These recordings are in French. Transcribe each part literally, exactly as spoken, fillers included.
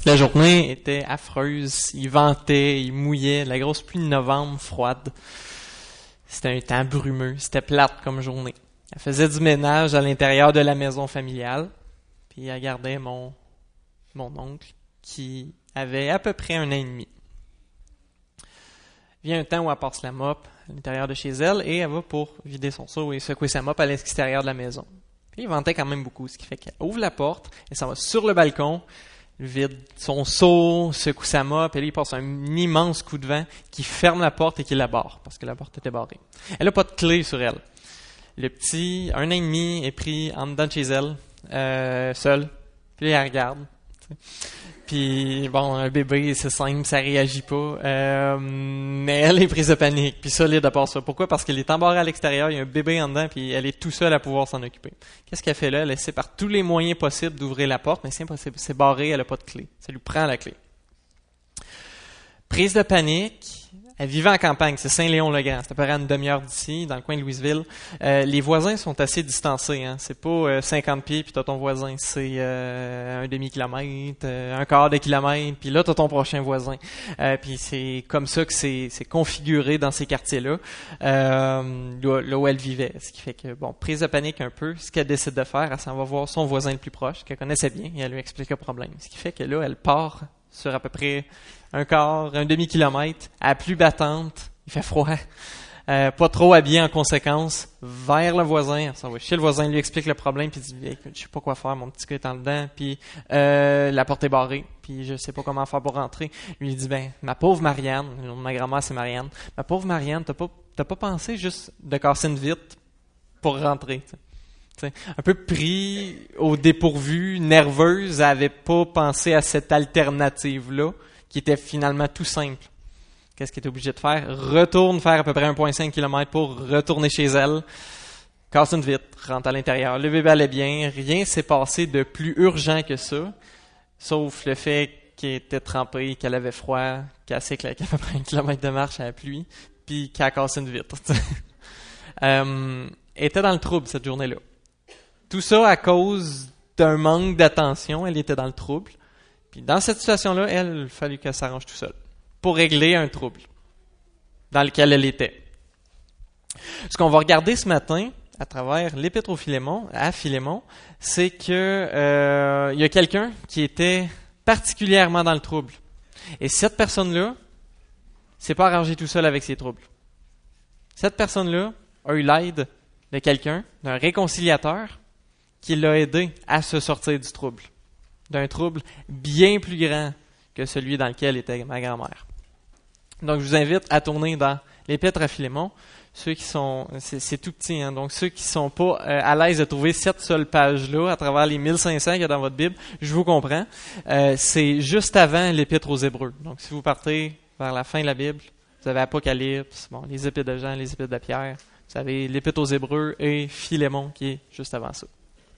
La journée était affreuse, il ventait, il mouillait, la grosse pluie de novembre froide. C'était un temps brumeux, c'était plate comme journée. Elle faisait du ménage à l'intérieur de la maison familiale, puis elle gardait mon, mon oncle qui avait à peu près un an et demi. Il y a un temps où elle passe la mop à l'intérieur de chez elle et elle va pour vider son seau et secouer sa mop à l'extérieur de la maison. Puis il ventait quand même beaucoup, ce qui fait qu'elle ouvre la porte et s'en va sur le balcon, vide son seau, secoue sa mop, et là il passe un immense coup de vent qui ferme la porte et qui la barre, parce que la porte était barrée. Elle n'a pas de clé sur elle. Le petit, un an et demi, est pris en dedans de chez elle, euh, seul, puis elle regarde. T'sais. Puis bon, un bébé, c'est simple, ça réagit pas, euh, mais elle est prise de panique, puis solide à part ça. Pourquoi? Parce qu'elle est embarrée à l'extérieur, il y a un bébé en dedans, puis elle est tout seule à pouvoir s'en occuper. Qu'est-ce qu'elle fait là? Elle essaie par tous les moyens possibles d'ouvrir la porte, mais c'est impossible, c'est barré, elle n'a pas de clé. Ça lui prend la clé. Prise de panique, elle vivait en campagne, c'est Saint-Léon-le-Grand, c'est à peu près à une demi-heure d'ici, dans le coin de Louisville. Euh, les voisins sont assez distancés, hein. C'est pas euh, cinquante pieds puis t'as ton voisin, c'est euh, un demi-kilomètre, euh, un quart de kilomètre, puis là t'as ton prochain voisin. Euh, puis c'est comme ça que c'est, c'est configuré dans ces quartiers-là, euh, là, là où elle vivait. Ce qui fait que, bon, prise de panique un peu, ce qu'elle décide de faire, elle s'en va voir son voisin le plus proche, qu'elle connaissait bien, et elle lui explique le problème. Ce qui fait que là, elle part sur à peu près un quart, un demi-kilomètre, à la pluie battante, il fait froid, euh, pas trop habillé en conséquence, vers le voisin, elle s'en va chez le voisin, lui explique le problème, puis il dit, écoute, je sais pas quoi faire, mon petit gars est en dedans, puis euh, la porte est barrée, puis je sais pas comment faire pour rentrer. Lui, il dit, ben, ma pauvre Marianne, le nom de ma grand-mère, c'est Marianne, ma pauvre Marianne, t'as pas, t'as pas pensé juste de casser une vitre pour rentrer, t'sais. T'sais, un peu pris au dépourvu, nerveuse, elle avait pas pensé à cette alternative-là, qui était finalement tout simple. Qu'est-ce qu'elle était obligée de faire? Retourne faire à peu près un virgule cinq kilomètres pour retourner chez elle, casse une vitre, rentre à l'intérieur. Le bébé allait bien, rien s'est passé de plus urgent que ça, sauf le fait qu'elle était trempée, qu'elle avait froid, qu'elle s'est claquée à peu près un kilomètre de marche à la pluie, puis qu'elle a cassé une vitre. euh, elle était dans le trouble cette journée-là. Tout ça à cause d'un manque d'attention, elle était dans le trouble. Puis dans cette situation-là, elle, il fallut qu'elle s'arrange tout seule pour régler un trouble dans lequel elle était. Ce qu'on va regarder ce matin, à travers l'Épître au Philémon, à Philémon, c'est que euh, il y a quelqu'un qui était particulièrement dans le trouble. Et cette personne-là s'est pas arrangée tout seul avec ses troubles. Cette personne-là a eu l'aide de quelqu'un, d'un réconciliateur, qui l'a aidé à se sortir du trouble. D'un trouble bien plus grand que celui dans lequel était ma grand-mère. Donc, je vous invite à tourner dans l'Épître à Philémon. Ceux qui sont, c'est, c'est tout petit, hein, donc ceux qui sont pas euh, à l'aise de trouver cette seule page-là à travers les mille cinq cents qu'il y a dans votre Bible, je vous comprends. Euh, c'est juste avant l'Épître aux Hébreux. Donc, si vous partez vers la fin de la Bible, vous avez Apocalypse, bon, les Épîtres de Jean, les Épîtres de Pierre, vous avez l'Épître aux Hébreux et Philémon qui est juste avant ça.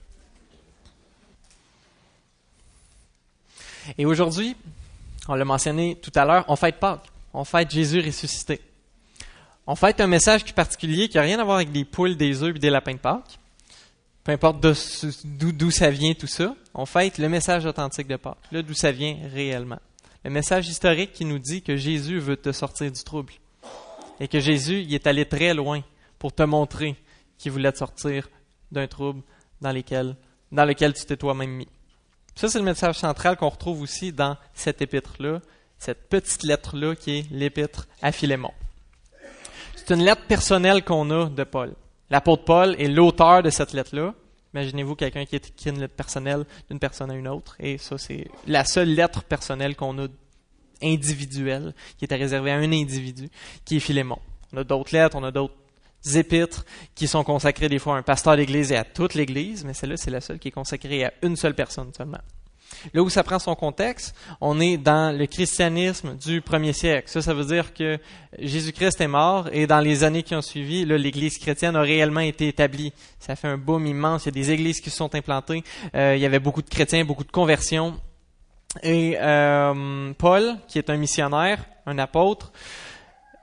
Et aujourd'hui, on l'a mentionné tout à l'heure, on fête Pâques. On fête Jésus ressuscité. On fête un message qui est particulier, qui n'a rien à voir avec des poules, des œufs et des lapins de Pâques. Peu importe d'où, d'où ça vient tout ça, on fête le message authentique de Pâques, là d'où ça vient réellement. Le message historique qui nous dit que Jésus veut te sortir du trouble. Et que Jésus, il est allé très loin pour te montrer qu'il voulait te sortir d'un trouble dans, lesquels, dans lequel tu t'es toi-même mis. Ça, c'est le message central qu'on retrouve aussi dans cette épître-là, cette petite lettre-là qui est l'épître à Philémon. C'est une lettre personnelle qu'on a de Paul. L'apôtre Paul est l'auteur de cette lettre-là. Imaginez-vous quelqu'un qui écrit une lettre personnelle d'une personne à une autre. Et ça, c'est la seule lettre personnelle qu'on a individuelle, qui était réservée à un individu, qui est Philémon. On a d'autres lettres, on a d'autres épîtres qui sont consacrées des fois à un pasteur d'église et à toute l'église, mais celle-là, c'est la seule qui est consacrée à une seule personne seulement. Là où ça prend son contexte, on est dans le christianisme du premier siècle. Ça, ça veut dire que Jésus-Christ est mort et dans les années qui ont suivi, là, l'église chrétienne a réellement été établie. Ça fait un boom immense. Il y a des églises qui se sont implantées. Euh, il y avait beaucoup de chrétiens, beaucoup de conversions. Et euh, Paul, qui est un missionnaire, un apôtre,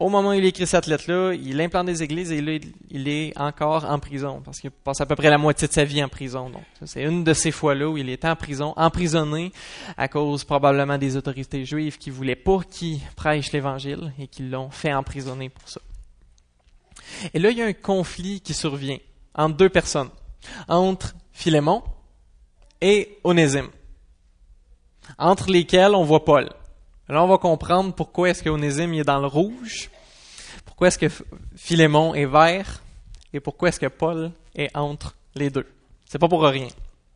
au moment où il écrit cette lettre-là, il implante des églises et là, il est encore en prison parce qu'il passe à peu près la moitié de sa vie en prison. Donc, ça, c'est une de ces fois-là où il est en prison, emprisonné à cause probablement des autorités juives qui voulaient pas qu'il prêche l'Évangile et qui l'ont fait emprisonner pour ça. Et là, il y a un conflit qui survient entre deux personnes, entre Philémon et Onésime, entre lesquels on voit Paul. Là, on va comprendre pourquoi est-ce que Onésime est dans le rouge, pourquoi est-ce que Philémon est vert et pourquoi est-ce que Paul est entre les deux. C'est pas pour rien.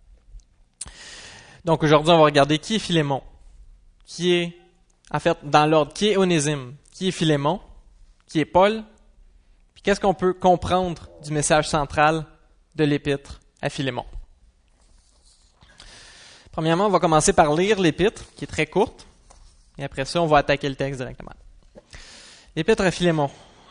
Donc aujourd'hui, on va regarder qui est Philémon, qui est, en fait, dans l'ordre, qui est Onésime, qui est Philémon, qui est Paul, puis qu'est-ce qu'on peut comprendre du message central de l'épître à Philémon. Premièrement, on va commencer par lire l'épître, qui est très courte. Et après ça, on va attaquer le texte directement. L'épître à Philémon.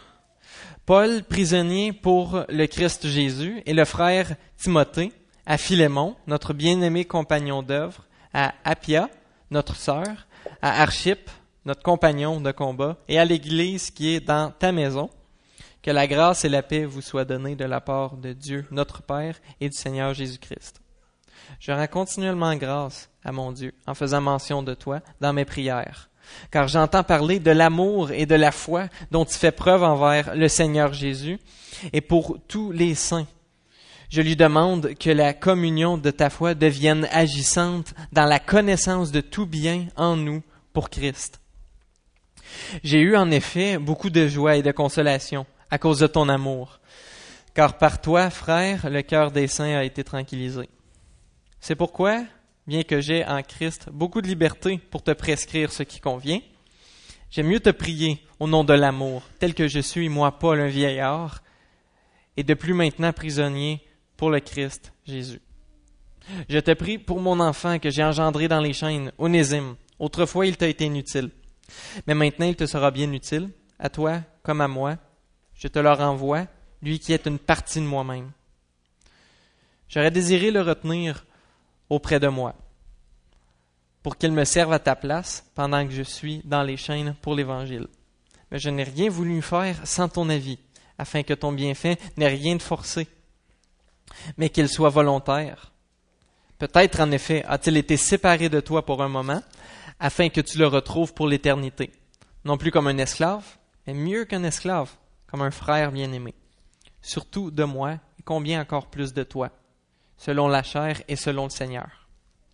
Paul, prisonnier pour le Christ Jésus, et le frère Timothée, à Philémon, notre bien-aimé compagnon d'œuvre, à Appia, notre sœur, à Archippe, notre compagnon de combat, et à l'Église qui est dans ta maison, que la grâce et la paix vous soient données de la part de Dieu, notre Père, et du Seigneur Jésus-Christ. Je rends continuellement grâce à mon Dieu en faisant mention de toi dans mes prières, car j'entends parler de l'amour et de la foi dont tu fais preuve envers le Seigneur Jésus et pour tous les saints. Je lui demande que la communion de ta foi devienne agissante dans la connaissance de tout bien en nous pour Christ. J'ai eu en effet beaucoup de joie et de consolation à cause de ton amour, car par toi, frère, le cœur des saints a été tranquillisé. C'est pourquoi, bien que j'ai en Christ beaucoup de liberté pour te prescrire ce qui convient, j'aime mieux te prier au nom de l'amour, tel que je suis, moi, Paul, un vieillard, et de plus maintenant prisonnier pour le Christ Jésus. Je te prie pour mon enfant que j'ai engendré dans les chaînes, Onésime. Autrefois, il t'a été inutile, mais maintenant il te sera bien utile, à toi comme à moi. Je te le renvoie, lui qui est une partie de moi-même. J'aurais désiré le retenir auprès de moi, pour qu'il me serve à ta place pendant que je suis dans les chaînes pour l'Évangile. Mais je n'ai rien voulu faire sans ton avis, afin que ton bienfait n'ait rien de forcé, mais qu'il soit volontaire. Peut-être, en effet, a-t-il été séparé de toi pour un moment, afin que tu le retrouves pour l'éternité, non plus comme un esclave, mais mieux qu'un esclave, comme un frère bien-aimé. Surtout de moi, et combien encore plus de toi, selon la chair et selon le Seigneur.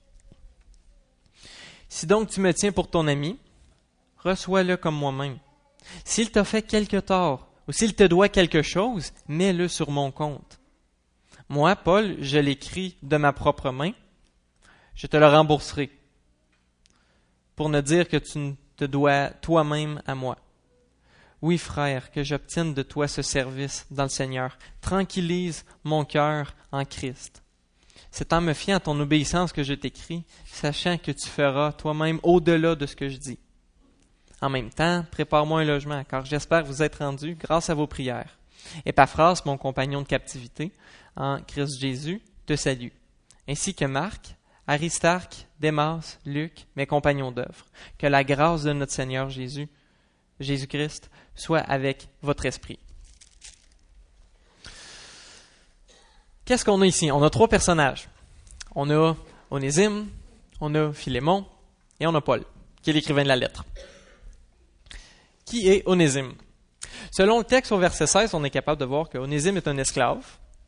Si donc tu me tiens pour ton ami, reçois-le comme moi-même. S'il t'a fait quelque tort, ou s'il te doit quelque chose, mets-le sur mon compte. Moi, Paul, je l'écris de ma propre main, je te le rembourserai, pour ne dire que tu te dois toi-même à moi. Oui, frère, que j'obtienne de toi ce service dans le Seigneur. Tranquillise mon cœur en Christ. C'est en me fiant à ton obéissance que je t'écris, sachant que tu feras toi-même au-delà de ce que je dis. En même temps, prépare-moi un logement, car j'espère vous être rendu grâce à vos prières. Épaphras, mon compagnon de captivité, en Christ Jésus, te salue, ainsi que Marc, Aristarque, Démas, Luc, mes compagnons d'œuvre. Que la grâce de notre Seigneur Jésus, Jésus-Christ, soit avec votre esprit. Qu'est-ce qu'on a ici? On a trois personnages. On a Onésime, on a Philémon et on a Paul, qui est l'écrivain de la lettre. Qui est Onésime? Selon le texte au verset seize, on est capable de voir que Onésime est un esclave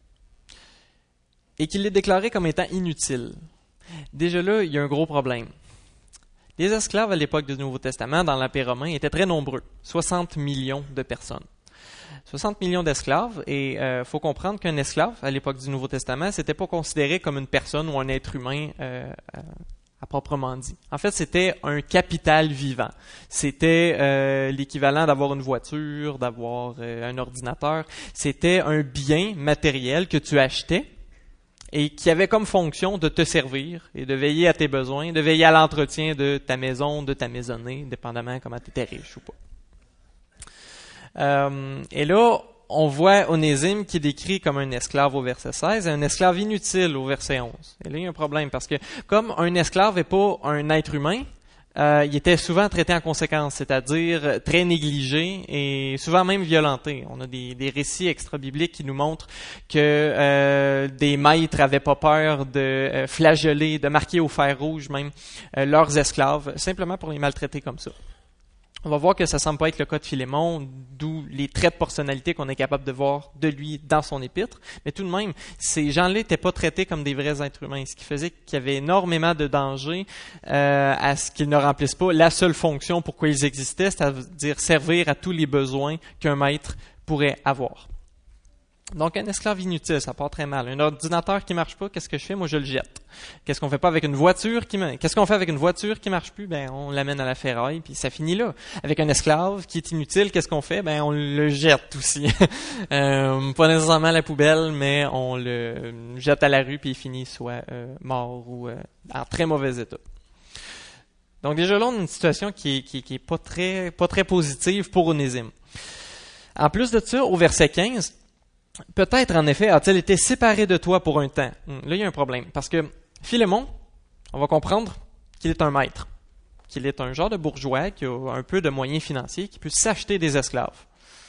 et qu'il est déclaré comme étant inutile. Déjà là, il y a un gros problème. Les esclaves à l'époque du Nouveau Testament, dans l'Empire romain, étaient très nombreux, soixante millions de personnes. soixante millions d'esclaves, et il euh, faut comprendre qu'un esclave, à l'époque du Nouveau Testament, c'était pas considéré comme une personne ou un être humain euh, euh, à proprement dit. En fait, c'était un capital vivant. C'était euh, l'équivalent d'avoir une voiture, d'avoir euh, un ordinateur. C'était un bien matériel que tu achetais et qui avait comme fonction de te servir et de veiller à tes besoins, de veiller à l'entretien de ta maison, de ta maisonnée, dépendamment comment tu étais riche ou pas. Euh, et là, on voit Onésime qui est décrit comme un esclave au verset seize et un esclave inutile au verset onze. Et là, il y a un problème parce que comme un esclave n'est pas un être humain, euh, il était souvent traité en conséquence, c'est-à-dire très négligé et souvent même violenté. On a des, des récits extra-bibliques qui nous montrent que euh, des maîtres avaient pas peur de euh, flageller, de marquer au fer rouge même euh, leurs esclaves, simplement pour les maltraiter comme ça. On va voir que ça semble pas être le cas de Philémon, d'où les traits de personnalité qu'on est capable de voir de lui dans son épître. Mais tout de même, ces gens-là n'étaient pas traités comme des vrais êtres humains, ce qui faisait qu'il y avait énormément de danger euh, à ce qu'ils ne remplissent pas la seule fonction pourquoi ils existaient, c'est-à-dire servir à tous les besoins qu'un maître pourrait avoir. Donc, un esclave inutile, ça part très mal. Un ordinateur qui marche pas, qu'est-ce que je fais? Moi, je le jette. Qu'est-ce qu'on fait pas avec une voiture qui me... Qu'est-ce qu'on fait avec une voiture qui marche plus? Ben, on l'amène à la ferraille, puis ça finit là. Avec un esclave qui est inutile, qu'est-ce qu'on fait? Ben, on le jette aussi. euh, pas nécessairement à la poubelle, mais on le jette à la rue, puis il finit soit euh, mort ou euh, en très mauvais état. Donc, déjà là, on a une situation qui est, qui, qui est pas très, pas très positive pour Onésime. En plus de ça, au verset quinze, peut-être, en effet, a-t-il été séparé de toi pour un temps. Là, il y a un problème. Parce que Philémon, on va comprendre qu'il est un maître, qu'il est un genre de bourgeois qui a un peu de moyens financiers, qui peut s'acheter des esclaves.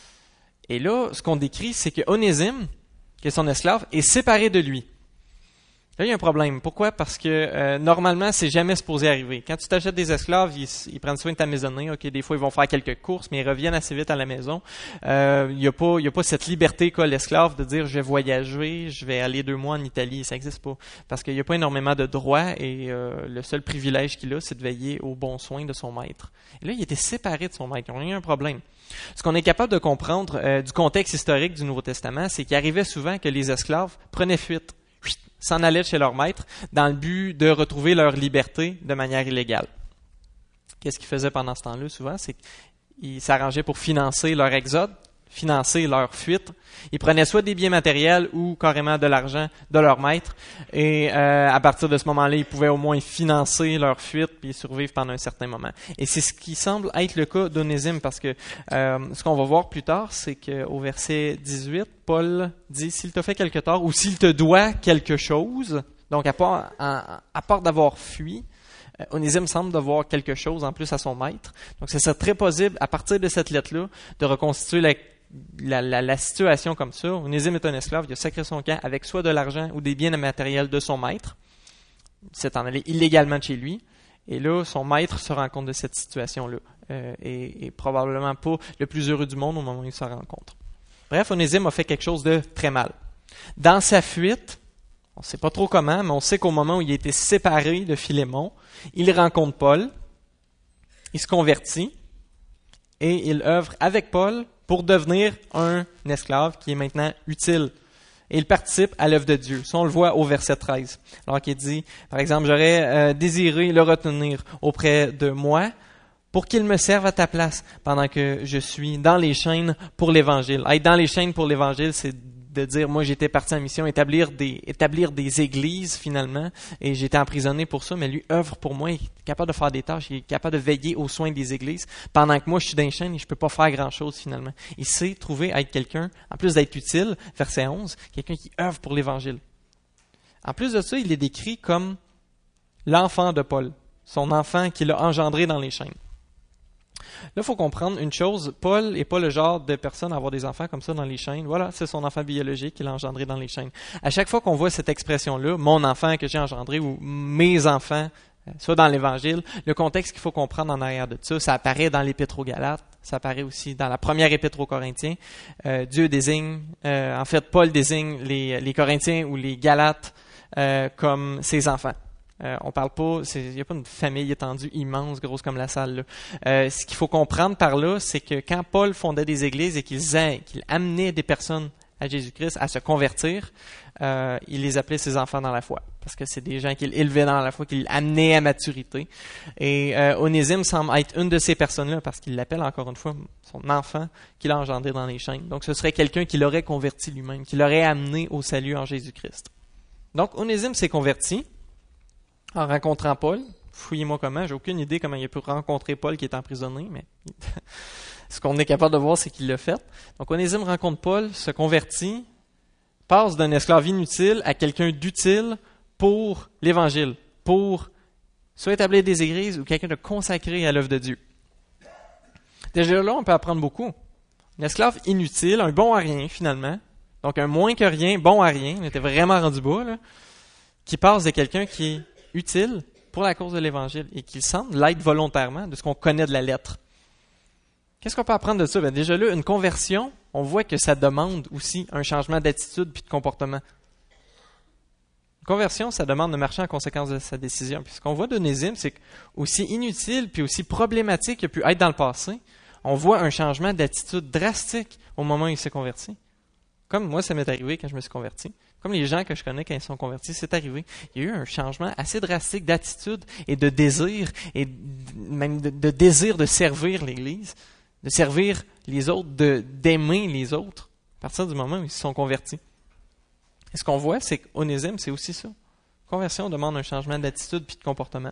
Et là, ce qu'on décrit, c'est que Onésime, qui est son esclave, est séparé de lui. Là, il y a un problème. Pourquoi? Parce que euh, normalement, c'est jamais supposé arriver. Quand tu t'achètes des esclaves, ils, ils prennent soin de ta maisonnée. Ok, des fois, ils vont faire quelques courses, mais ils reviennent assez vite à la maison. Euh, il n'y a pas, il y a pas cette liberté qu'a l'esclave de dire je vais voyager, je vais aller deux mois en Italie. Ça n'existe pas. Parce qu'il n'y a pas énormément de droits et euh, le seul privilège qu'il a, c'est de veiller aux bons soins de son maître. Et là, il était séparé de son maître. Il y a un problème. Ce qu'on est capable de comprendre euh, du contexte historique du Nouveau Testament, c'est qu'il arrivait souvent que les esclaves prenaient fuite, s'en allaient chez leur maître dans le but de retrouver leur liberté de manière illégale. Qu'est-ce qu'ils faisaient pendant ce temps-là souvent? C'est qu'ils s'arrangeaient pour financer leur exode, financer leur fuite. Ils prenaient soit des biens matériels ou carrément de l'argent de leur maître. Et euh, à partir de ce moment-là, ils pouvaient au moins financer leur fuite puis survivre pendant un certain moment. Et c'est ce qui semble être le cas d'Onésime parce que euh, ce qu'on va voir plus tard, c'est qu'au verset dix-huit, Paul dit « S'il te fait quelque tort ou s'il te doit quelque chose », donc à part, à, à part d'avoir fui, Onésime semble devoir quelque chose en plus à son maître. Donc, c'est ça très possible, à partir de cette lettre-là, de reconstituer la, la, la, la situation comme ça. Onésime est un esclave, il a sacré son camp avec soit de l'argent ou des biens matériels de son maître. Il s'est en allé illégalement de chez lui. Et là, son maître se rend compte de cette situation-là. Euh, et, et probablement pas le plus heureux du monde au moment où il se rencontre. Bref, Onésime a fait quelque chose de très mal. Dans sa fuite, on ne sait pas trop comment, mais on sait qu'au moment où il a été séparé de Philémon, il rencontre Paul, il se convertit et il œuvre avec Paul pour devenir un esclave qui est maintenant utile. Et il participe à l'œuvre de Dieu. Ça, on le voit au verset treize. Alors qu'il dit, par exemple, « J'aurais euh, désiré le retenir auprès de moi pour qu'il me serve à ta place pendant que je suis dans les chaînes pour l'Évangile. » Être dans les chaînes pour l'Évangile, c'est de dire, moi j'étais parti en mission, établir des, établir des églises finalement, et j'étais emprisonné pour ça, mais lui œuvre pour moi, il est capable de faire des tâches, il est capable de veiller aux soins des églises, pendant que moi je suis dans les chaînes et je peux pas faire grand-chose finalement. Il sait trouver à être quelqu'un, en plus d'être utile, verset onze, quelqu'un qui œuvre pour l'Évangile. En plus de ça, il est décrit comme l'enfant de Paul, son enfant qu'il a engendré dans les chaînes. Là, il faut comprendre une chose, Paul n'est pas le genre de personne à avoir des enfants comme ça dans les chaînes. Voilà, c'est son enfant biologique qu'il a engendré dans les chaînes. À chaque fois qu'on voit cette expression-là, mon enfant que j'ai engendré ou mes enfants, soit dans l'Évangile, le contexte qu'il faut comprendre en arrière de ça, ça apparaît dans l'Épître aux Galates, ça apparaît aussi dans la première Épître aux Corinthiens. Euh, Dieu désigne, euh, en fait, Paul désigne les, les Corinthiens ou les Galates euh, comme ses enfants. Euh, on parle pas, il n'y a pas une famille étendue immense, grosse comme la salle. Là. Euh, ce qu'il faut comprendre par là, c'est que quand Paul fondait des églises et qu'il, qu'il amenait des personnes à Jésus-Christ à se convertir, euh, il les appelait ses enfants dans la foi. Parce que c'est des gens qu'il élevait dans la foi, qu'il amenait à maturité. Et euh, Onésime semble être une de ces personnes-là, parce qu'il l'appelle encore une fois son enfant qu'il a engendré dans les chaînes. Donc ce serait quelqu'un qui l'aurait converti lui-même, qui l'aurait amené au salut en Jésus-Christ. Donc Onésime s'est converti en rencontrant Paul. Fouillez-moi comment, j'ai aucune idée comment il a pu rencontrer Paul qui est emprisonné, mais ce qu'on est capable de voir, c'est qu'il l'a fait. Donc Onésime rencontre Paul, se convertit, passe d'un esclave inutile à quelqu'un d'utile pour l'Évangile, pour soit établir des églises ou quelqu'un de consacré à l'œuvre de Dieu. Déjà là, on peut apprendre beaucoup. Un esclave inutile, un bon à rien finalement, donc un moins que rien, bon à rien, il était vraiment rendu bas, là, qui passe de quelqu'un qui est utile pour la cause de l'Évangile et qui semble l'être volontairement de ce qu'on connaît de la lettre. Qu'est-ce qu'on peut apprendre de ça? Bien, déjà là, une conversion, on voit que ça demande aussi un changement d'attitude puis de comportement. Une conversion, ça demande de marcher en conséquence de sa décision. Puis ce qu'on voit d'Onésime, c'est qu'aussi inutile puis aussi problématique qu'il a pu être dans le passé, on voit un changement d'attitude drastique au moment où il s'est converti. Comme moi, ça m'est arrivé quand je me suis converti. Comme les gens que je connais quand ils sont convertis, c'est arrivé. Il y a eu un changement assez drastique d'attitude et de désir, et même de, de désir de servir l'Église, de servir les autres, de, d'aimer les autres, à partir du moment où ils se sont convertis. Et ce qu'on voit, c'est qu'Onésime, c'est aussi ça. Conversion demande un changement d'attitude puis de comportement.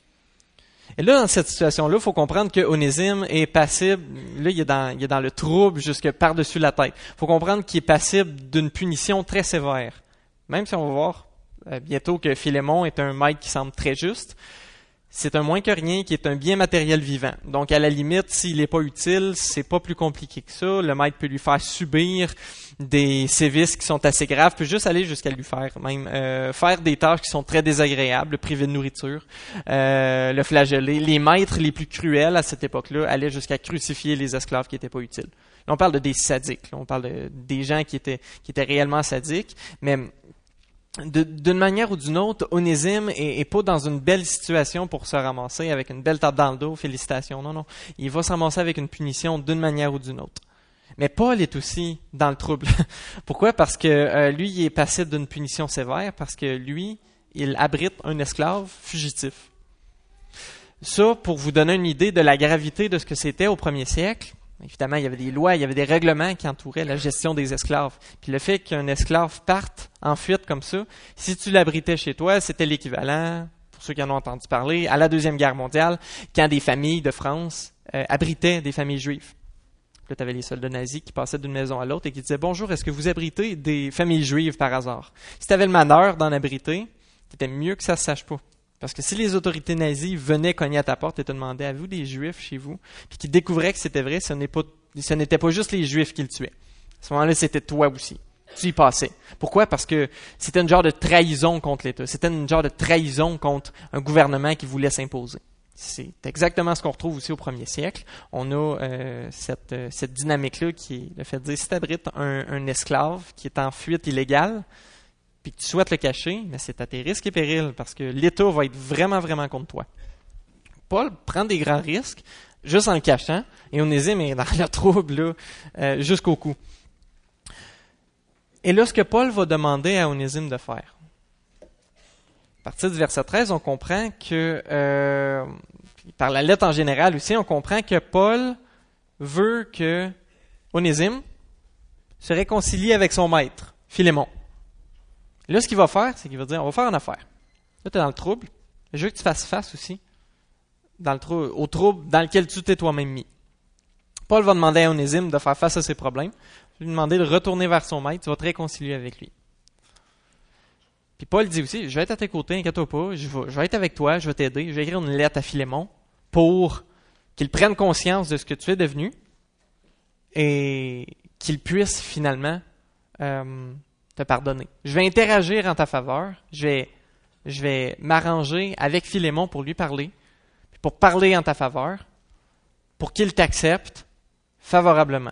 Et là, dans cette situation-là, il faut comprendre que Onésime est passible, là, il est dans, il est dans le trouble jusque par-dessus la tête. Il faut comprendre qu'il est passible d'une punition très sévère. Même si on va voir euh, bientôt que Philémon est un maître qui semble très juste, c'est un moins que rien qui est un bien matériel vivant. Donc, à la limite, s'il n'est pas utile, c'est pas plus compliqué que ça. Le maître peut lui faire subir des sévices qui sont assez graves, peut juste aller jusqu'à lui faire même euh, faire des tâches qui sont très désagréables, le priver de nourriture, euh, le flageller. Les maîtres les plus cruels à cette époque-là allaient jusqu'à crucifier les esclaves qui n'étaient pas utiles. Là, on parle de des sadiques, là, on parle de, des gens qui étaient qui étaient réellement sadiques, mais de, d'une manière ou d'une autre, Onésime est, est pas dans une belle situation pour se ramasser avec une belle tape dans le dos, félicitations, non, non. Il va se ramasser avec une punition d'une manière ou d'une autre. Mais Paul est aussi dans le trouble. Pourquoi? Parce que euh, lui, il est passible d'une punition sévère, parce que lui, il abrite un esclave fugitif. Ça, pour vous donner une idée de la gravité de ce que c'était au premier siècle, évidemment, il y avait des lois, il y avait des règlements qui entouraient la gestion des esclaves. Puis le fait qu'un esclave parte en fuite comme ça, si tu l'abritais chez toi, c'était l'équivalent, pour ceux qui en ont entendu parler, à la Deuxième Guerre mondiale, quand des familles de France euh, abritaient des familles juives. Là, tu avais les soldats nazis qui passaient d'une maison à l'autre et qui disaient « Bonjour, est-ce que vous abritez des familles juives par hasard? » Si tu avais le malheur d'en abriter, c'était mieux que ça ne se sache pas. Parce que si les autorités nazies venaient cogner à ta porte et te demandaient « Avez-vous des Juifs chez vous? » Puis qu'ils découvraient que c'était vrai, ce, n'est pas, ce n'était pas juste les Juifs qui le tuaient. À ce moment-là, c'était toi aussi. Tu y passais. Pourquoi? Parce que c'était une genre de trahison contre l'État. C'était une genre de trahison contre un gouvernement qui voulait s'imposer. C'est exactement ce qu'on retrouve aussi au premier siècle. On a euh, cette, euh, cette dynamique-là qui est le fait de dire si tu abrites un, un esclave qui est en fuite illégale, puis que tu souhaites le cacher, mais c'est à tes risques et périls parce que l'État va être vraiment, vraiment contre toi. Paul prend des grands risques juste en le cachant et Onésime est dans le trouble là, euh, jusqu'au cou. Et là, ce que Paul va demander à Onésime de faire. À partir du verset treize, on comprend que, euh, par la lettre en général aussi, on comprend que Paul veut que Onésime se réconcilie avec son maître, Philémon. Là, ce qu'il va faire, c'est qu'il va dire, on va faire une affaire. Là, tu es dans le trouble. Je veux que tu fasses face aussi dans le trou- au trouble dans lequel tu t'es toi-même mis. Paul va demander à Onésime de faire face à ses problèmes. Il va lui demander de retourner vers son maître. Tu vas te réconcilier avec lui. Puis Paul dit aussi, je vais être à tes côtés, inquiète-toi pas, je vais, je vais être avec toi, je vais t'aider, je vais écrire une lettre à Philémon pour qu'il prenne conscience de ce que tu es devenu et qu'il puisse finalement euh, te pardonner. Je vais interagir en ta faveur, je vais, je vais m'arranger avec Philémon pour lui parler, pour parler en ta faveur, pour qu'il t'accepte favorablement.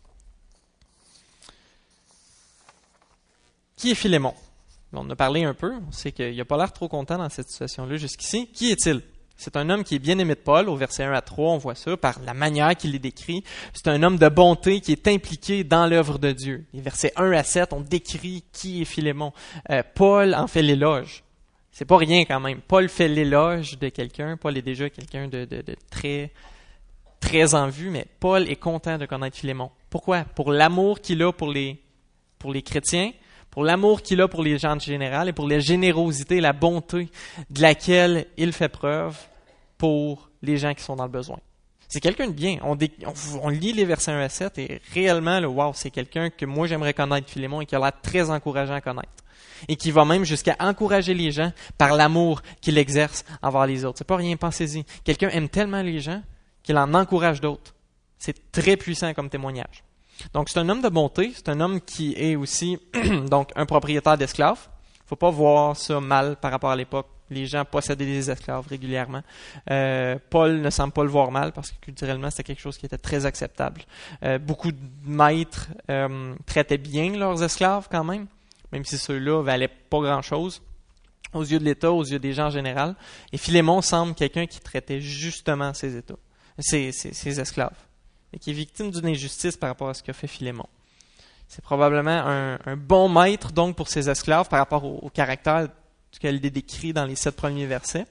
Qui est Philémon? On en a parlé un peu, on sait qu'il n'a pas l'air trop content dans cette situation-là jusqu'ici. Qui est-il? C'est un homme qui est bien aimé de Paul. Au verset un à trois, on voit ça, par la manière qu'il est décrit. C'est un homme de bonté qui est impliqué dans l'œuvre de Dieu. Les versets un à sept, on décrit qui est Philémon. Euh, Paul en fait l'éloge. C'est pas rien quand même. Paul fait l'éloge de quelqu'un. Paul est déjà quelqu'un de, de, de très, très en vue, mais Paul est content de connaître Philémon. Pourquoi? Pour l'amour qu'il a pour les, pour les chrétiens, pour l'amour qu'il a pour les gens en général et pour la générosité, la bonté de laquelle il fait preuve pour les gens qui sont dans le besoin. C'est quelqu'un de bien. On, dé, on, on lit les versets un à sept et réellement, le wow, c'est quelqu'un que moi j'aimerais connaître, Philémon, et qui a l'air très encourageant à connaître. et qui va même jusqu'à encourager les gens par l'amour qu'il exerce envers les autres. C'est pas rien, pensez-y. Quelqu'un aime tellement les gens qu'il en encourage d'autres. C'est très puissant comme témoignage. Donc, c'est un homme de bonté, c'est un homme qui est aussi donc un propriétaire d'esclaves. Il ne faut pas voir ça mal par rapport à l'époque. Les gens possédaient des esclaves régulièrement. Euh, Paul ne semble pas le voir mal parce que culturellement, c'était quelque chose qui était très acceptable. Euh, beaucoup de maîtres euh, traitaient bien leurs esclaves quand même, même si ceux-là valaient pas grand-chose aux yeux de l'État, aux yeux des gens en général. Et Philémon semble quelqu'un qui traitait justement ses États, ses, ses, ses esclaves, et qui est victime d'une injustice par rapport à ce qu'a fait Philémon. C'est probablement un, un bon maître donc pour ses esclaves par rapport au, au caractère qu'elle décrit dans les sept premiers versets.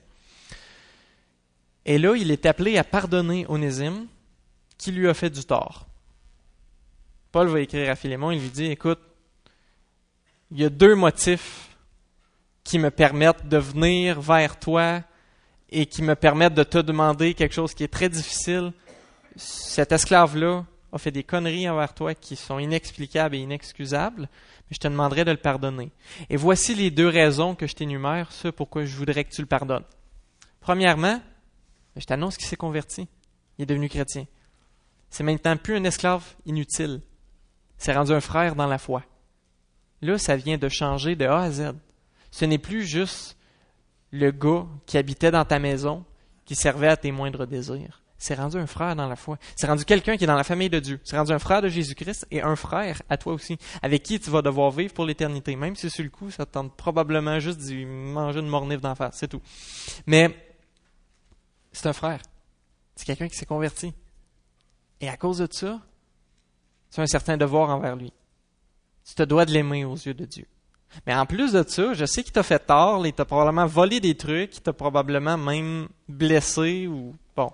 Et là, il est appelé à pardonner Onésime qui lui a fait du tort. Paul va écrire à Philémon, il lui dit, écoute, il y a deux motifs qui me permettent de venir vers toi et qui me permettent de te demander quelque chose qui est très difficile. Cet esclave-là a fait des conneries envers toi qui sont inexplicables et inexcusables, mais je te demanderai de le pardonner. Et voici les deux raisons que je t'énumère, ce pourquoi je voudrais que tu le pardonnes. Premièrement, je t'annonce qu'il s'est converti. Il est devenu chrétien. C'est maintenant plus un esclave inutile. C'est rendu un frère dans la foi. Là, ça vient de changer de A à Z. Ce n'est plus juste le gars qui habitait dans ta maison, qui servait à tes moindres désirs. C'est rendu un frère dans la foi. C'est rendu quelqu'un qui est dans la famille de Dieu. C'est rendu un frère de Jésus-Christ et un frère à toi aussi, avec qui tu vas devoir vivre pour l'éternité. Même si sur le coup, ça te tente probablement juste de manger une mornif d'en face, c'est tout. Mais c'est un frère. C'est quelqu'un qui s'est converti. Et à cause de ça, tu as un certain devoir envers lui. Tu te dois de l'aimer aux yeux de Dieu. Mais en plus de ça, je sais qu'il t'a fait tort, il t'a probablement volé des trucs, il t'a probablement même blessé ou bon.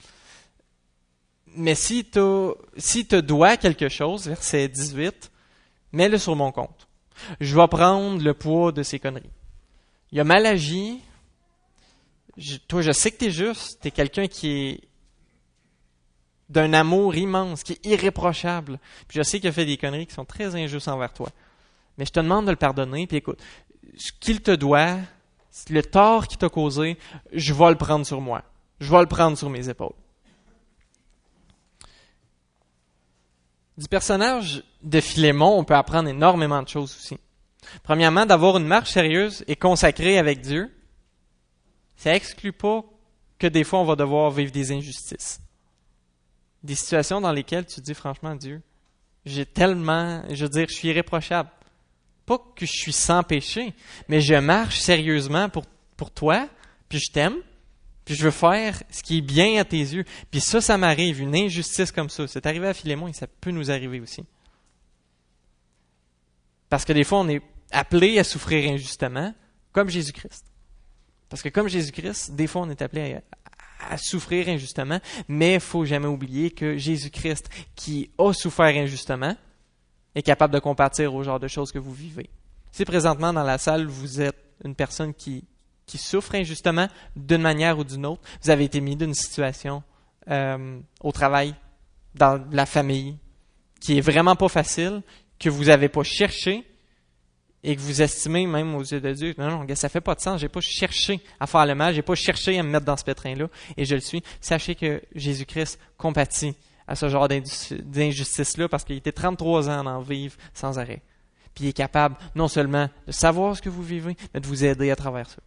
Mais si tu si te dois quelque chose, verset dix-huit, mets-le sur mon compte. Je vais prendre le poids de ces conneries. Il a mal agi. Je, toi, je sais que tu es juste. Tu es quelqu'un qui est d'un amour immense, qui est irréprochable. Puis je sais qu'il a fait des conneries qui sont très injustes envers toi. Mais je te demande de le pardonner. Puis écoute, ce qu'il te doit, le tort qu'il t'a causé, je vais le prendre sur moi. Je vais le prendre sur mes épaules. Du personnage de Philémon, on peut apprendre énormément de choses aussi. Premièrement, d'avoir une marche sérieuse et consacrée avec Dieu, ça exclut pas que des fois on va devoir vivre des injustices. Des situations dans lesquelles tu te dis franchement, Dieu, j'ai tellement, je veux dire, je suis irréprochable. Pas que je suis sans péché, mais je marche sérieusement pour, pour toi, puis je t'aime, puis je veux faire ce qui est bien à tes yeux. Puis ça, ça m'arrive, une injustice comme ça. C'est arrivé à Philémon et ça peut nous arriver aussi. Parce que des fois, on est appelé à souffrir injustement, comme Jésus-Christ. Parce que comme Jésus-Christ, des fois, on est appelé à, à souffrir injustement, mais il ne faut jamais oublier que Jésus-Christ, qui a souffert injustement, est capable de compatir au genre de choses que vous vivez. Si présentement, dans la salle, vous êtes une personne qui qui souffre injustement d'une manière ou d'une autre, vous avez été mis d'une situation euh, au travail, dans la famille, qui est vraiment pas facile, que vous n'avez pas cherché et que vous estimez même aux yeux de Dieu, non, non, ça fait pas de sens, j'ai pas cherché à faire le mal, j'ai pas cherché à me mettre dans ce pétrin-là et je le suis. Sachez que Jésus-Christ compatit à ce genre d'injustice-là parce qu'il était trente-trois ans à en vivre sans arrêt. Puis il est capable non seulement de savoir ce que vous vivez, mais de vous aider à travers ça.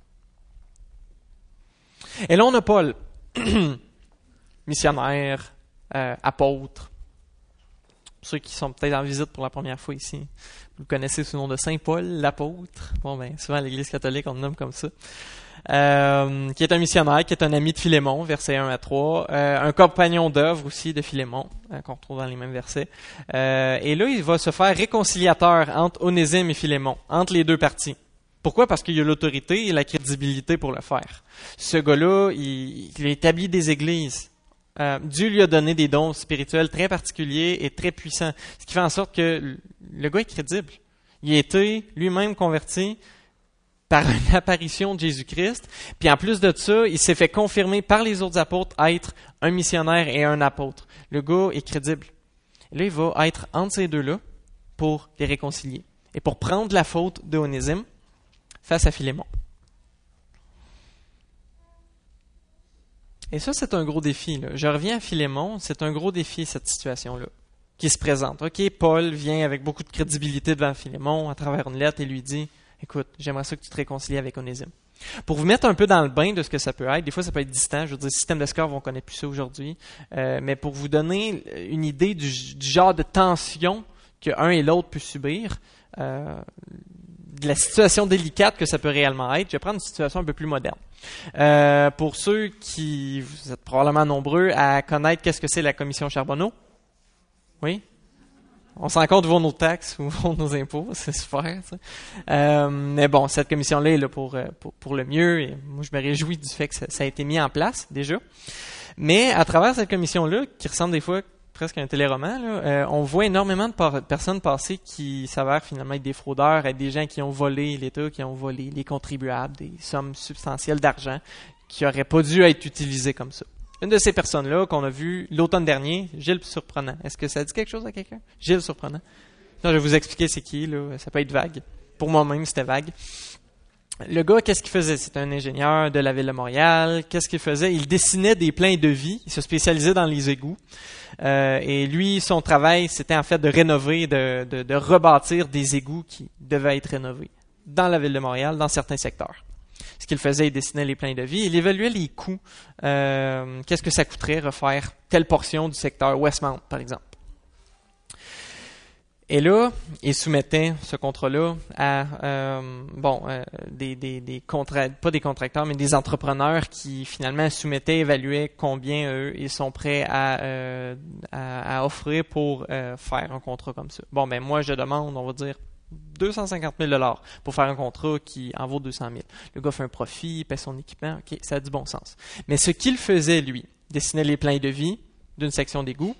Et là, on a Paul, missionnaire, euh, apôtre. Pour ceux qui sont peut-être en visite pour la première fois ici, vous le connaissez sous le nom de Saint Paul, l'apôtre. Bon, ben, souvent à l'Église catholique, on le nomme comme ça. Euh, qui est un missionnaire, qui est un ami de Philémon, versets un à trois. Euh, un compagnon d'œuvre aussi de Philémon, hein, qu'on retrouve dans les mêmes versets. Euh, et là, il va se faire réconciliateur entre Onésime et Philémon, entre les deux parties. Pourquoi? Parce qu'il y a l'autorité et la crédibilité pour le faire. Ce gars-là, il, il a établi des églises. Euh, Dieu lui a donné des dons spirituels très particuliers et très puissants. Ce qui fait en sorte que le gars est crédible. Il a été lui-même converti par une apparition de Jésus-Christ. Puis en plus de ça, il s'est fait confirmer par les autres apôtres être un missionnaire et un apôtre. Le gars est crédible. Et là, il va être entre ces deux-là pour les réconcilier. et pour prendre la faute de Onésime face à Philémon. Et ça, c'est un gros défi, là. Je reviens à Philémon, c'est un gros défi, cette situation-là, qui se présente. OK, Paul vient avec beaucoup de crédibilité devant Philémon à travers une lettre et lui dit « Écoute, j'aimerais ça que tu te réconcilies avec Onésime. » Pour vous mettre un peu dans le bain de ce que ça peut être, des fois ça peut être distant, je veux dire, système de score, on ne connaît plus ça aujourd'hui, euh, mais pour vous donner une idée du, du genre de tension qu'un et l'autre peut subir, euh, de la situation délicate que ça peut réellement être, je vais prendre une situation un peu plus moderne. Euh, pour ceux qui, vous êtes probablement nombreux à connaître qu'est-ce que c'est la commission Charbonneau. Oui? On s'en compte vont nos taxes ou vont nos impôts, c'est super. Euh, mais bon, cette commission-là est là pour, pour, pour le mieux et moi je me réjouis du fait que ça, ça a été mis en place déjà. Mais à travers cette commission-là, qui ressemble des fois presque à un téléroman, là, euh, on voit énormément de par- personnes passer qui s'avèrent finalement être des fraudeurs, être des gens qui ont volé l'État, qui ont volé les contribuables, des sommes substantielles d'argent qui n'auraient pas dû être utilisées comme ça. Une de ces personnes-là qu'on a vu l'automne dernier, Gilles Surprenant. Est-ce que ça dit quelque chose à quelqu'un? Gilles Surprenant. Non, je vais vous expliquer c'est qui, là. Ça peut être vague. Pour moi-même, c'était vague. Le gars, qu'est-ce qu'il faisait? C'était un ingénieur de la ville de Montréal. Qu'est-ce qu'il faisait? Il dessinait des plans de vie. Il se spécialisait dans les égouts. Euh, et lui, son travail, c'était en fait de rénover, de, de, de rebâtir des égouts qui devaient être rénovés dans la ville de Montréal, dans certains secteurs. Ce qu'il faisait, il dessinait les plans de vie. Il évaluait les coûts. Euh, qu'est-ce que ça coûterait refaire telle portion du secteur Westmount, par exemple. Et là, il soumettait ce contrat-là à euh, bon euh, des, des, des contrats, pas des contracteurs, mais des entrepreneurs qui finalement soumettaient, évaluaient combien eux ils sont prêts à, euh, à, à offrir pour euh, faire un contrat comme ça. Bon, ben moi je demande, on va dire deux cent cinquante mille dollars pour faire un contrat qui en vaut deux cent mille. Le gars fait un profit, il paie son équipement, ok, ça a du bon sens. Mais ce qu'il faisait, lui, dessinait les plans de vie d'une section d'égout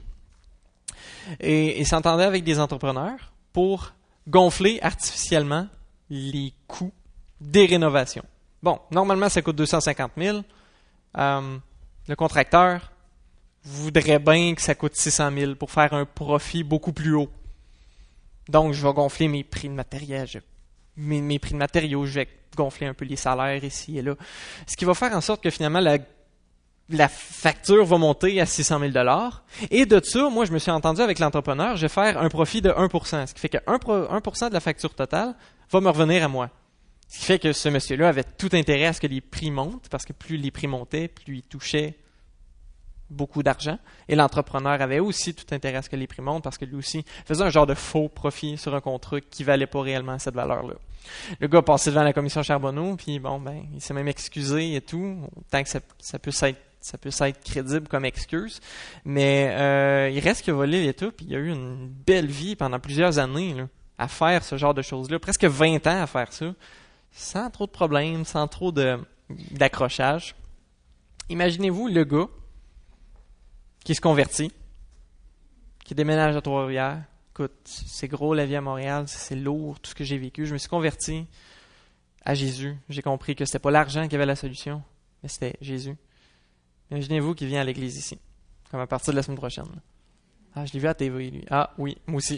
et, et s'entendait avec des entrepreneurs pour gonfler artificiellement les coûts des rénovations. Bon, normalement, ça coûte deux cent cinquante mille. Euh, le contracteur voudrait bien que ça coûte six cent mille pour faire un profit beaucoup plus haut. Donc, je vais gonfler mes prix de matériel, je, mes, mes prix de matériaux, je vais gonfler un peu les salaires ici et là. Ce qui va faire en sorte que finalement, la, la facture va monter à six cent mille dollars. Et de ça, moi, je me suis entendu avec l'entrepreneur, je vais faire un profit de un pour cent. Ce qui fait que un pour cent de la facture totale va me revenir à moi. Ce qui fait que ce monsieur-là avait tout intérêt à ce que les prix montent, parce que plus les prix montaient, plus il touchait beaucoup d'argent. Et l'entrepreneur avait aussi tout intérêt à ce que les prix montent parce que lui aussi faisait un genre de faux profit sur un contrat qui valait pas réellement cette valeur-là. Le gars passait devant la commission Charbonneau, puis bon, ben, il s'est même excusé et tout, tant que ça, ça peut être, ça peut être crédible comme excuse. Mais euh, il reste qu'il a volé l'État, puis il a eu une belle vie pendant plusieurs années là, à faire ce genre de choses-là, presque vingt ans à faire ça, sans trop de problèmes, sans trop de, d'accrochage. Imaginez-vous le gars qui se convertit, qui déménage à Trois-Rivières. Écoute, c'est gros la vie à Montréal, c'est lourd, tout ce que j'ai vécu. Je me suis converti à Jésus. J'ai compris que c'était pas l'argent qui avait la solution, mais c'était Jésus. Imaginez-vous qu'il vient à l'église ici, comme à partir de la semaine prochaine. Ah, je l'ai vu à la T V, lui. Ah, oui, moi aussi.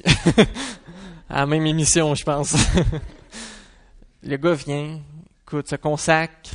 À la même émission, je pense. Le gars vient, écoute, se consacre.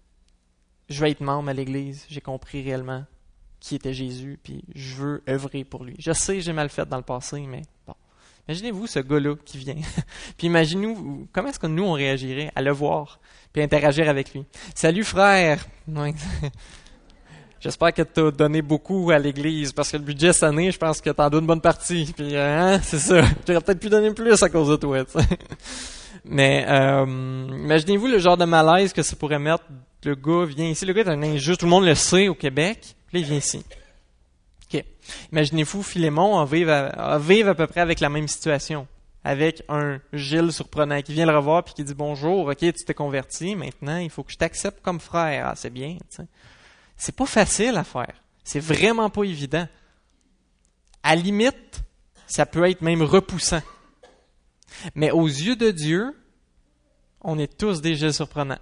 Je vais être membre à l'église. J'ai compris réellement qui était Jésus, puis je veux œuvrer pour lui. Je sais, j'ai mal fait dans le passé, mais bon. Imaginez-vous ce gars-là qui vient. Puis imaginez-vous, comment est-ce que nous, on réagirait à le voir, puis interagir avec lui. Salut frère! Ouais. J'espère que tu as donné beaucoup à l'église, parce que le budget cette année, je pense que tu en donnes une bonne partie. Puis, hein, c'est ça. J'aurais peut-être pu donner plus à cause de toi, tu sais. Mais euh, imaginez-vous le genre de malaise que ça pourrait mettre. Le gars vient ici. Le gars est un injuste. Tout le monde le sait au Québec. Puis là, il vient ici. OK. Imaginez-vous Philémon en vivre à, à vivre à peu près avec la même situation. Avec un Gilles Surprenant qui vient le revoir puis qui dit « Bonjour, OK, tu t'es converti. Maintenant, il faut que je t'accepte comme frère. » Ah, c'est bien, tu sais. C'est pas facile à faire. C'est vraiment pas évident. À la limite, ça peut être même repoussant. Mais aux yeux de Dieu, on est tous des Gilles surprenants.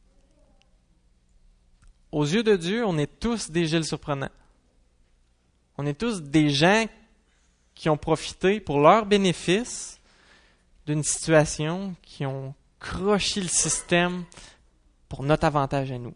Aux yeux de Dieu, on est tous des Gilles surprenants. On est tous des gens qui ont profité pour leur bénéfice d'une situation, qui ont croché le système pour notre avantage à nous.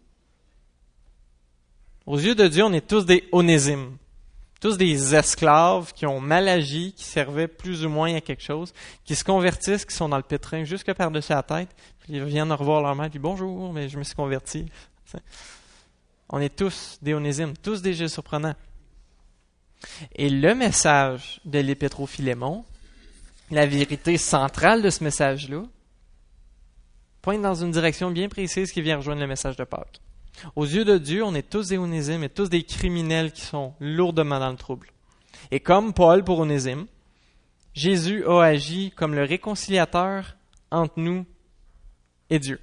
Aux yeux de Dieu, on est tous des onésimes, tous des esclaves qui ont mal agi, qui servaient plus ou moins à quelque chose, qui se convertissent, qui sont dans le pétrin jusque par-dessus la tête, puis ils viennent revoir leur mère, puis bonjour, mais je me suis converti. On est tous des onésimes, tous des Gilles surprenants. Et le message de l'Épître aux Philémon, la vérité centrale de ce message-là, pointe dans une direction bien précise qui vient rejoindre le message de Pâques. Aux yeux de Dieu, on est tous des onésimes et tous des criminels qui sont lourdement dans le trouble. Et comme Paul pour Onésime, Jésus a agi comme le réconciliateur entre nous et Dieu.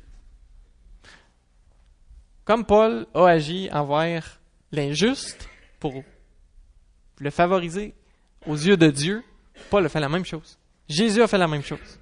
Comme Paul a agi envers l'injuste pour le favoriser aux yeux de Dieu, Paul a fait la même chose. Jésus a fait la même chose.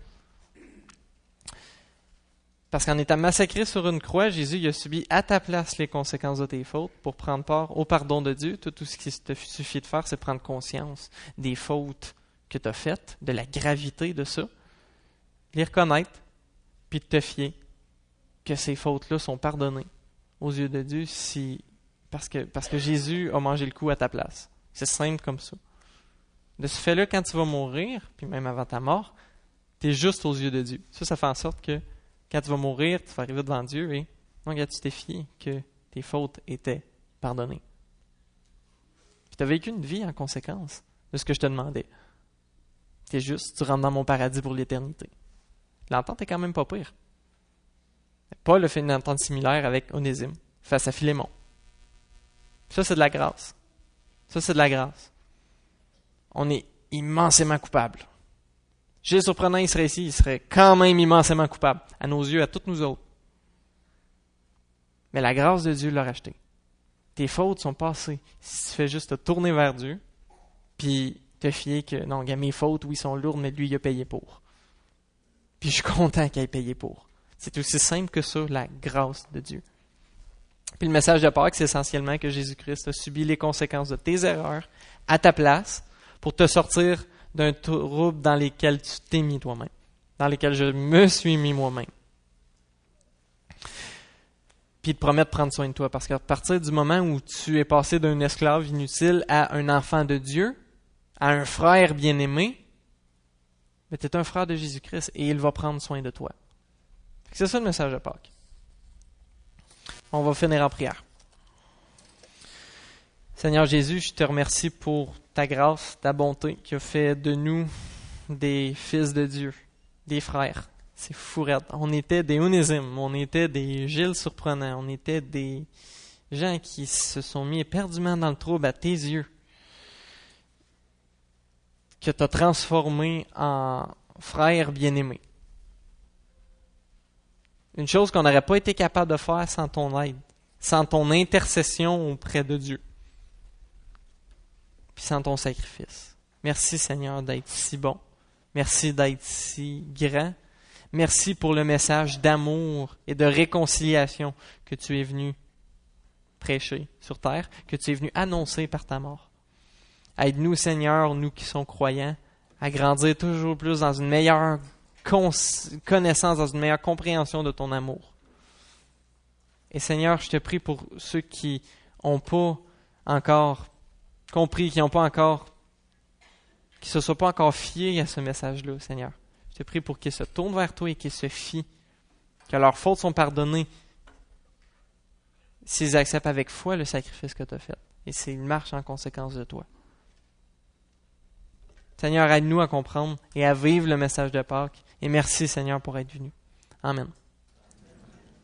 Parce qu'en étant massacré sur une croix, Jésus il a subi à ta place les conséquences de tes fautes pour prendre part au pardon de Dieu. Tout, tout ce qui te suffit de faire, c'est prendre conscience des fautes que tu as faites, de la gravité de ça, les reconnaître, puis de te fier que ces fautes-là sont pardonnées aux yeux de Dieu si, parce que, parce que Jésus a mangé le coup à ta place. C'est simple comme ça. De ce fait-là, quand tu vas mourir, puis même avant ta mort, tu es juste aux yeux de Dieu. Ça, ça fait en sorte que quand tu vas mourir, tu vas arriver devant Dieu et non, regarde, tu t'es fié que tes fautes étaient pardonnées. Puis tu as vécu une vie en conséquence de ce que je te demandais. Tu es juste, tu rentres dans mon paradis pour l'éternité. L'entente est quand même pas pire. Paul a fait une entente similaire avec Onésime face à Philémon. Ça, c'est de la grâce. Ça, c'est de la grâce. On est immensément coupable. Gilles Surprenant, il serait ici, il serait quand même immensément coupable, à nos yeux, à toutes nous autres. Mais la grâce de Dieu l'a racheté. Tes fautes sont passées. Si tu fais juste te tourner vers Dieu, puis te fier que, non, regarde, mes fautes, oui, sont lourdes, mais lui, il a payé pour. Puis je suis content qu'il ait payé pour. C'est aussi simple que ça, la grâce de Dieu. Puis le message de Pâques, c'est essentiellement que Jésus-Christ a subi les conséquences de tes erreurs à ta place pour te sortir d'un trouble dans lequel tu t'es mis toi-même, dans lequel je me suis mis moi-même. Puis il te promet de prendre soin de toi, parce qu'à partir du moment où tu es passé d'un esclave inutile à un enfant de Dieu, à un frère bien-aimé, tu es un frère de Jésus-Christ et il va prendre soin de toi. C'est ça le message de Pâques. On va finir en prière. Seigneur Jésus, je te remercie pour ta grâce, ta bonté qui a fait de nous des fils de Dieu, des frères. C'est fou raide. On était des onésimes, on était des Gilles surprenants, on était des gens qui se sont mis éperdument dans le trouble à tes yeux, que tu as transformés en frères bien-aimés. Une chose qu'on n'aurait pas été capable de faire sans ton aide, sans ton intercession auprès de Dieu, puis sans ton sacrifice. Merci Seigneur d'être si bon. Merci d'être si grand. Merci pour le message d'amour et de réconciliation que tu es venu prêcher sur terre, que tu es venu annoncer par ta mort. Aide-nous Seigneur, nous qui sommes croyants, à grandir toujours plus dans une meilleure connaissance, dans une meilleure compréhension de ton amour. Et Seigneur, je te prie pour ceux qui n'ont pas encore compris, qui n'ont pas encore, qui ne se sont pas encore fiés à ce message-là, Seigneur. Je te prie pour qu'ils se tournent vers toi et qu'ils se fient, que leurs fautes sont pardonnées s'ils acceptent avec foi le sacrifice que tu as fait et s'ils marchent en conséquence de toi. Seigneur, aide-nous à comprendre et à vivre le message de Pâques. Et merci, Seigneur, pour être venu. Amen.